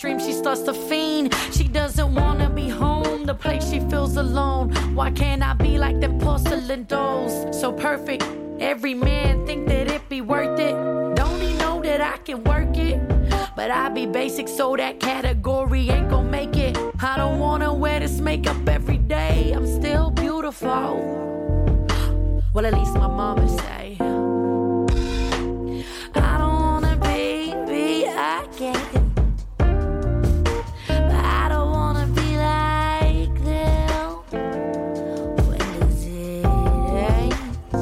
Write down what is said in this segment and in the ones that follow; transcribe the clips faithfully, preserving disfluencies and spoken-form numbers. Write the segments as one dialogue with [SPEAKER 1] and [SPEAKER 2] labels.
[SPEAKER 1] stream, she starts to fiend. She doesn't wanna be home, the place she feels alone. Why can't I be like them porcelain dolls? So perfect, every man think that it be worth it. Don't he know that I can work it? But I be basic, so that category ain't gon' make it. I don't wanna wear this makeup every day, I'm still beautiful. Well, at least my mama say. I don't wanna be, be, I get it. But I don't wanna be like them. When does it end?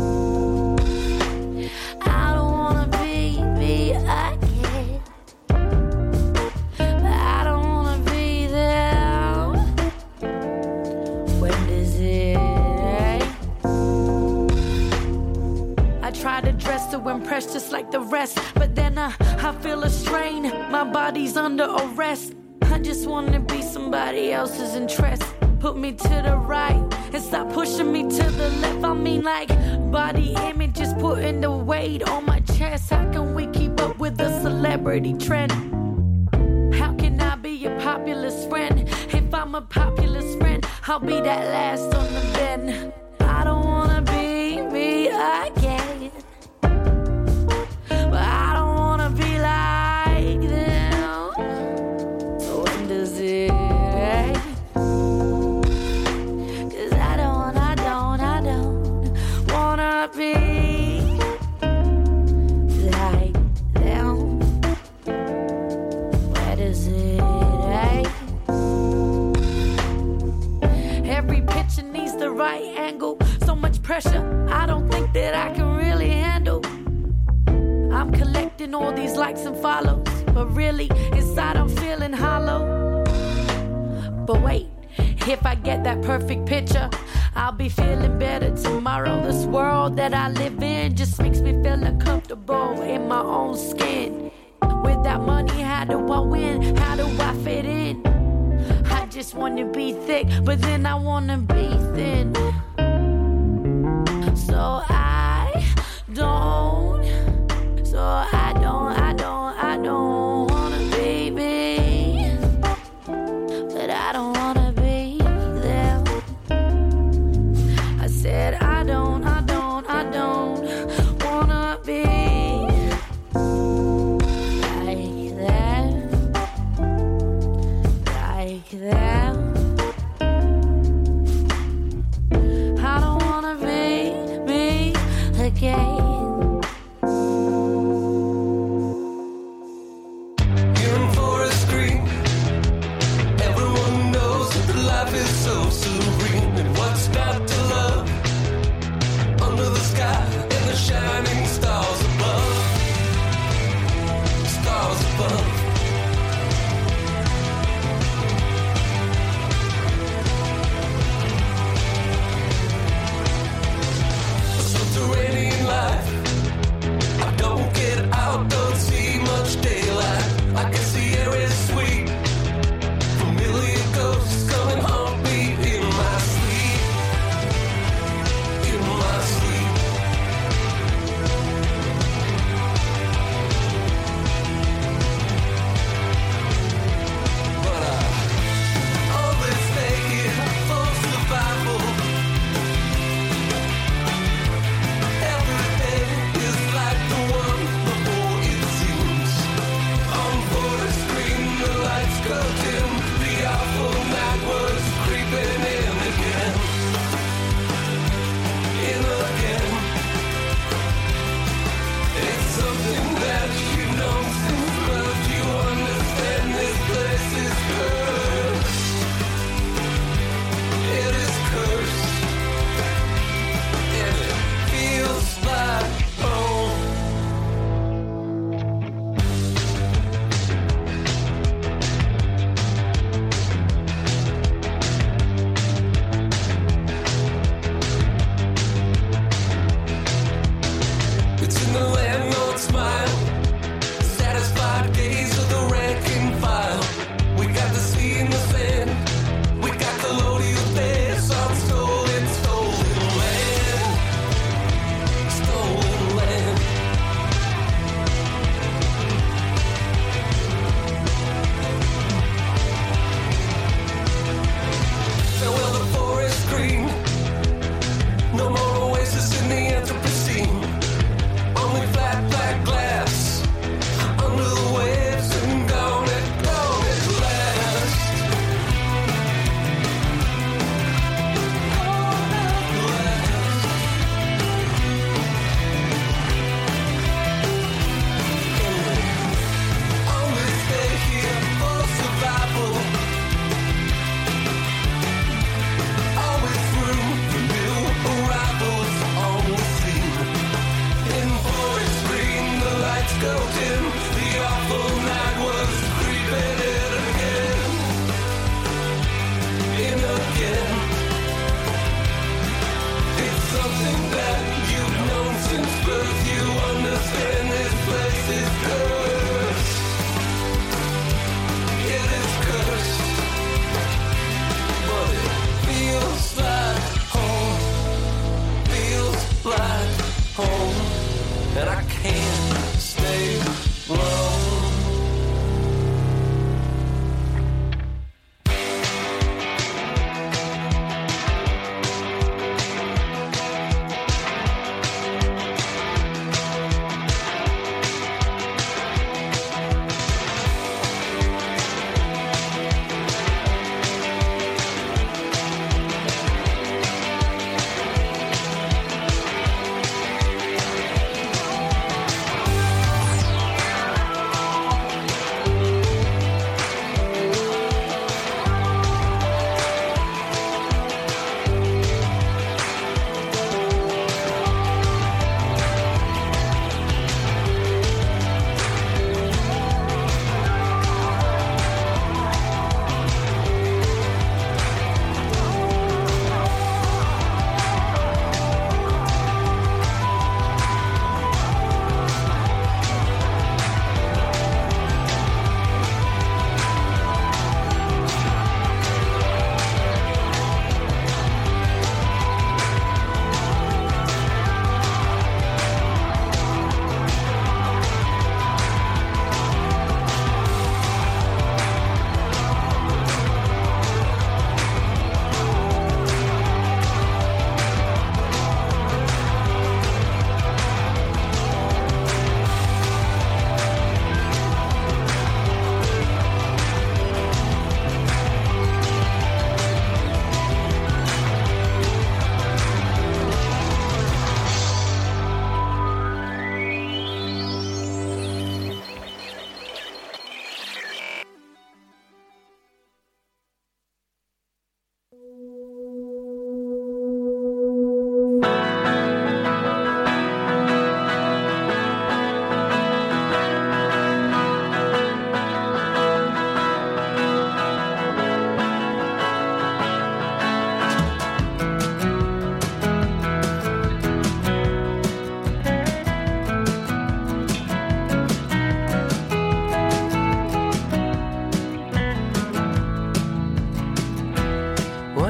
[SPEAKER 1] I don't wanna be, be, I get it. But I don't wanna be them. When does it end? I try to dress to impress just like the rest, but then uh, I feel a strain, my body's under arrest. I just wanna be somebody else's interest. Put me to the right and stop pushing me to the left. I mean like body image is putting the weight on my chest. How can we keep up with the celebrity trend? How can I be a populous friend? If I'm a populous friend, I'll be that last on the bend. I don't wanna be me again, but I don't wanna be like them. So when does it end? Cause I don't, I don't, I don't wanna be like them. Where does it end? Every picture needs the right angle. So much pressure, I don't think that I can really handle. I'm collecting all these likes and follows, but really, inside I'm feeling hollow. But wait, if I get that perfect picture, I'll be feeling better tomorrow. This world that I live in just makes me feel uncomfortable in my own skin. Without money, how do I win? How do I fit in? I just wanna be thick, but then I wanna be thin. So I don't, so I don't, I don't, I don't wanna be me, but I don't wanna be them. I said I don't, I don't, I don't wanna be like them, like them.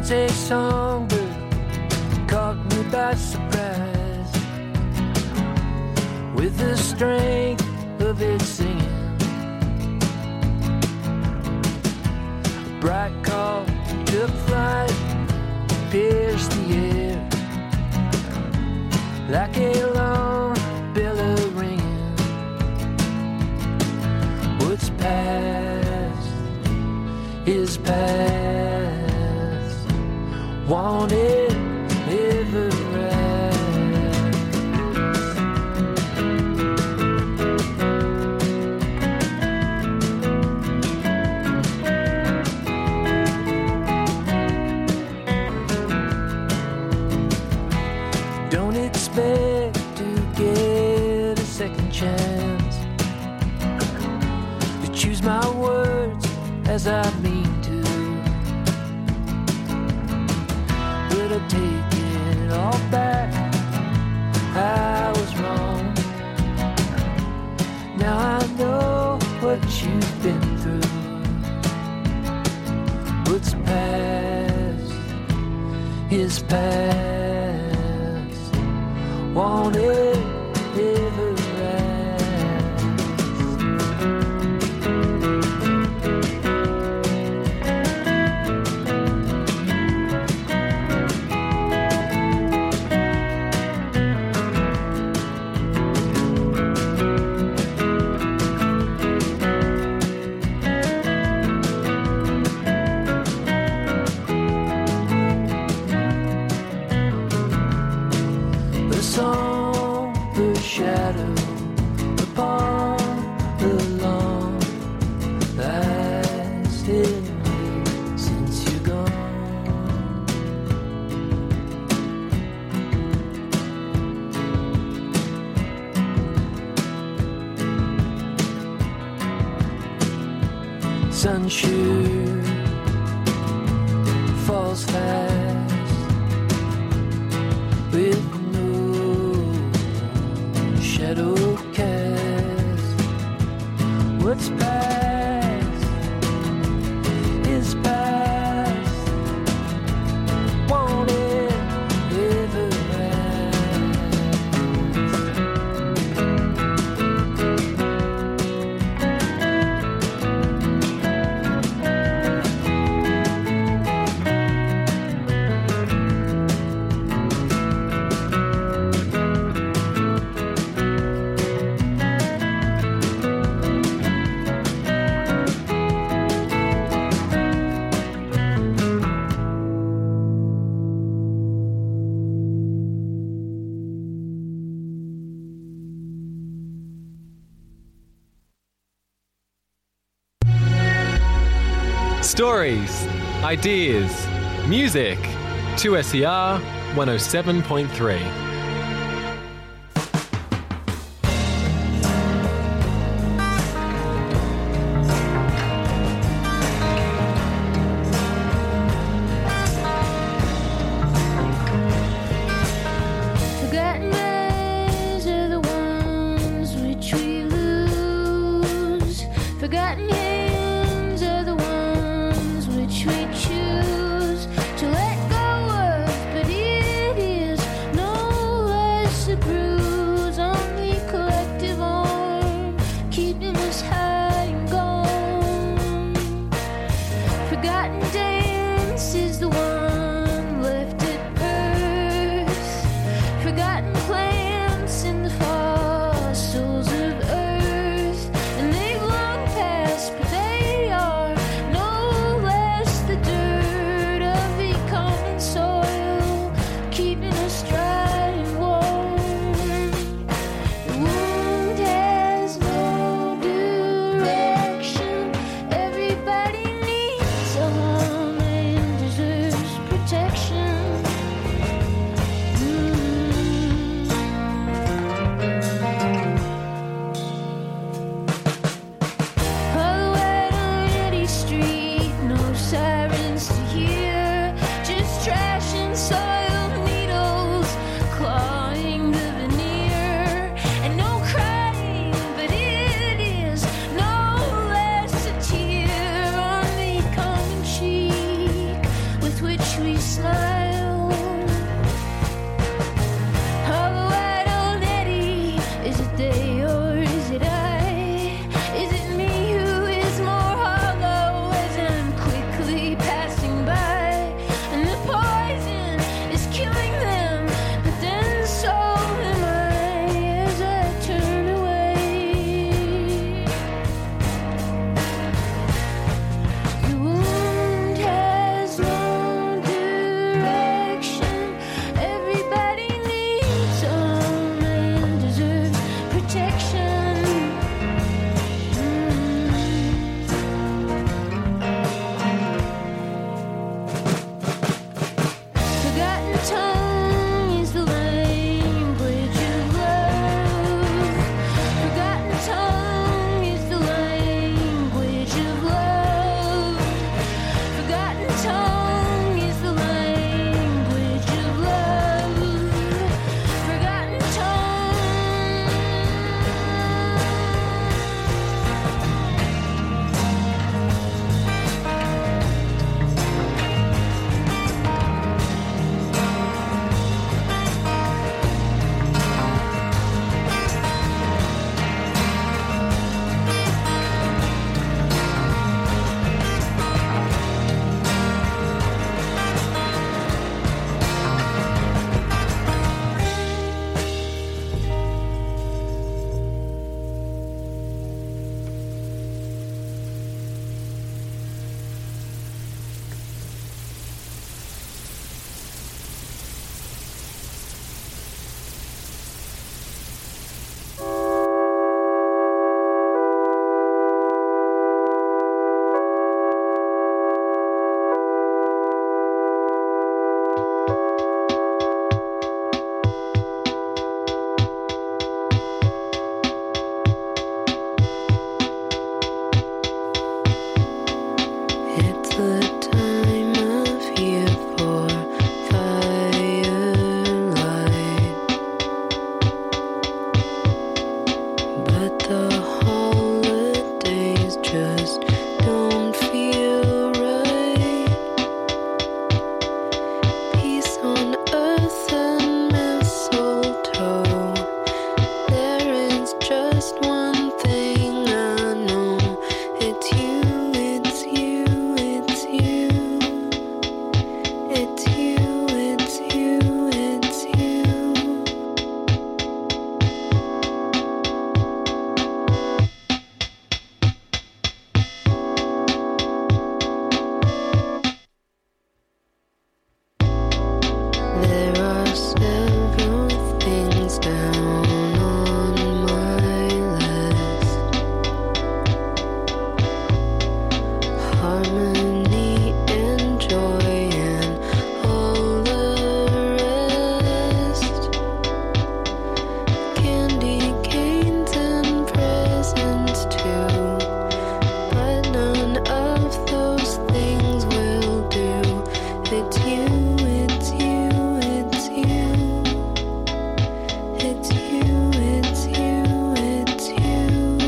[SPEAKER 2] Once a songbird caught me by surprise with the strength of its singing. A bright call took flight, pierced the air like a long billow ringing. What's past is past, won't it ever my words as I mean to, but I take it all back. I was wrong. Now I know what you've been through. What's past is past, won't it ever sun sure falls fast with no shadow cast. What's past is past, won't it ever
[SPEAKER 3] Stories, ideas, music, two S E R one oh seven point three.
[SPEAKER 1] plants in the fossils of earth, and they've long past
[SPEAKER 4] but the holidays just don't feel right. Peace on earth and mistletoe. There is just one thing I know. It's you, it's you, it's you. It's you, it's you, it's you. There are several things down on my list. Harmony and joy and all the rest. Candy canes and presents too. But none of those things will do. It's you, it's you, it's you. It's you, it's you, it's you.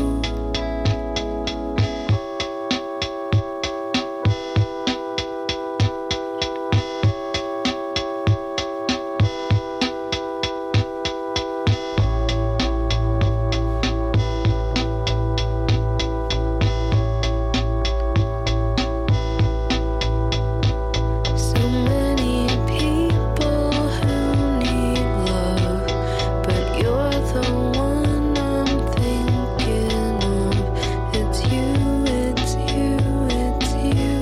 [SPEAKER 4] So many people who need love, but you're the one I'm thinking of. It's you, it's you, it's you.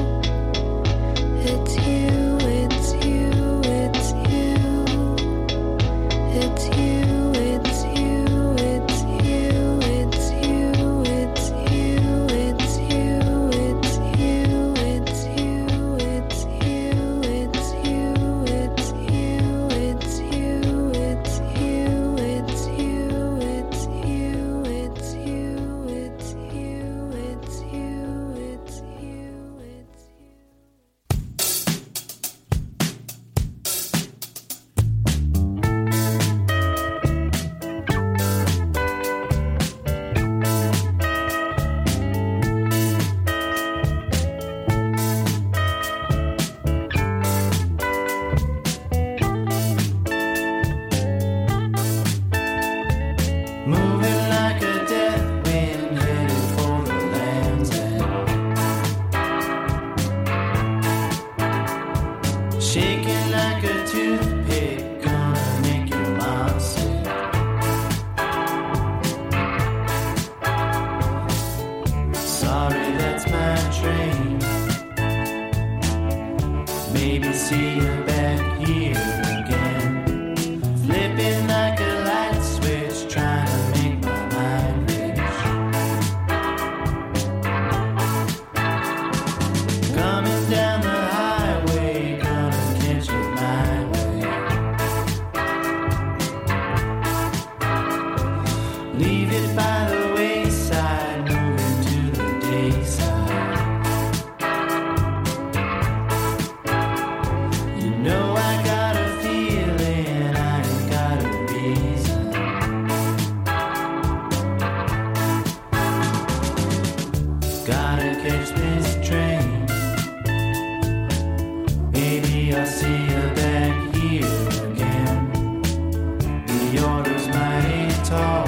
[SPEAKER 4] It's you, it's you, it's you. It's you, it's you, it's you, it's you, it's you, it's you, it's you, it's you, it's you, it's you, it's you, it's you, it's you, it's you, it's you, it's you, it's you, it's you, it's you, it's you.
[SPEAKER 5] Moving like a death wind headed for the land's end. Shaking like a toothpick, gonna make your mom sick. Sorry, that's my train. Maybe see you back here again. Flipping like a light switch, trying to make my mind rich. Coming down the highway, gonna catch it my way. Leave it by the wayside, moving to the dayside. You know I got a feeling, I ain't got a reason. Gotta catch this train. Maybe I'll see you back here again. The order's mighty tall,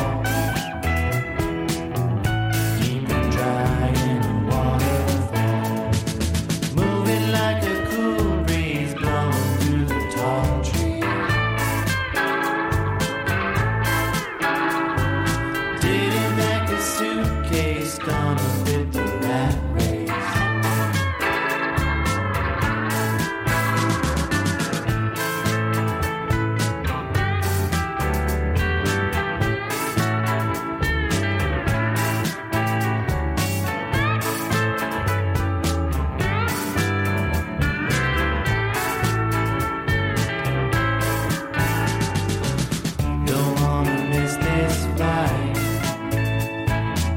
[SPEAKER 5] deep and dry in a waterfall. Moving like a cool breeze blowing through the tall trees. Digging back a suitcase, gonna fit the rat race. Don't wanna miss this flight.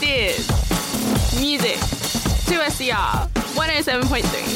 [SPEAKER 6] Ideas. Music. two S E R one oh seven point three.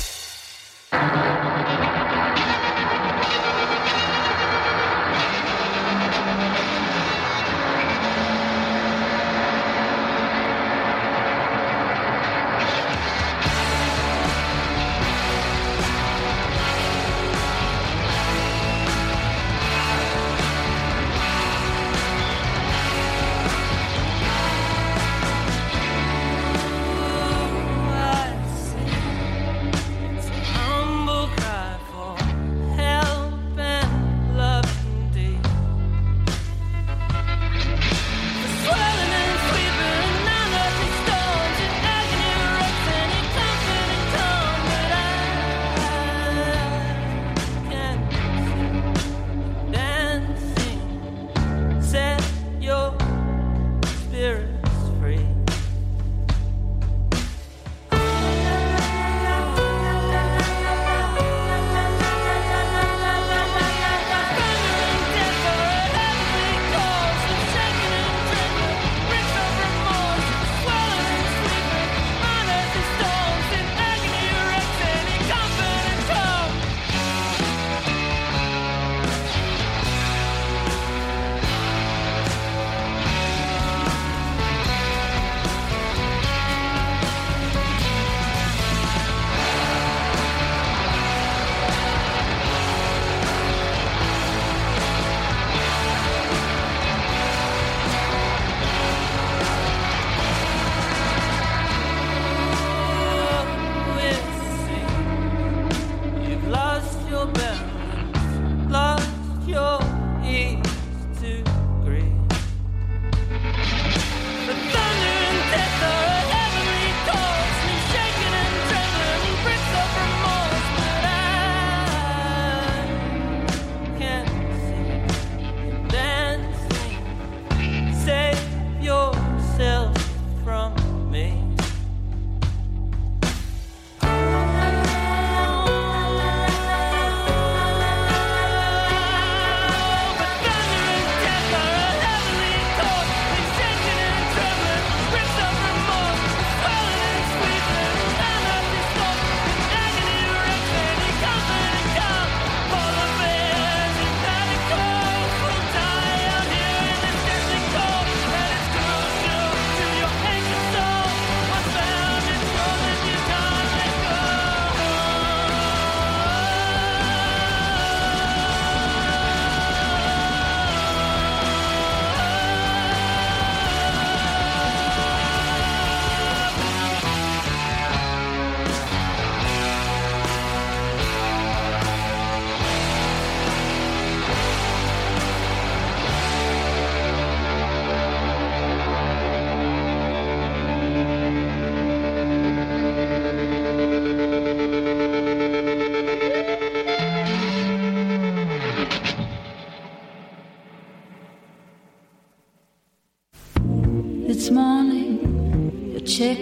[SPEAKER 1] It's morning, you check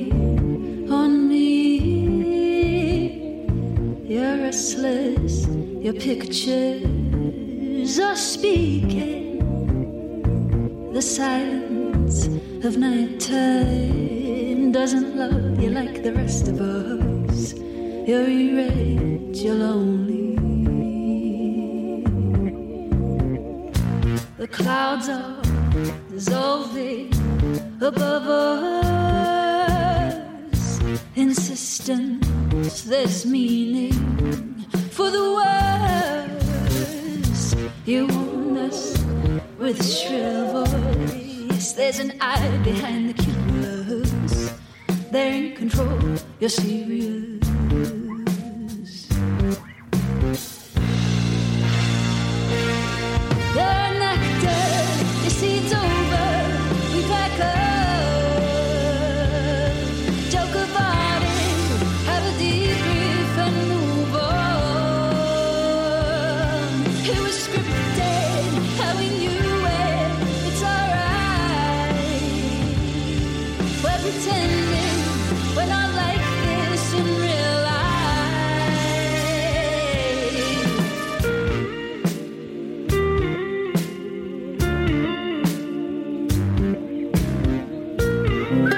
[SPEAKER 1] in on me. You're restless, your pictures are speaking. The silence of nighttime doesn't love you like the rest of us. You're irate, you're lonely. The clouds are dissolving above us. Insistence, there's meaning for the words. You warn us with a shrill voice. There's an eye behind the cute words. They're in control, you're serious.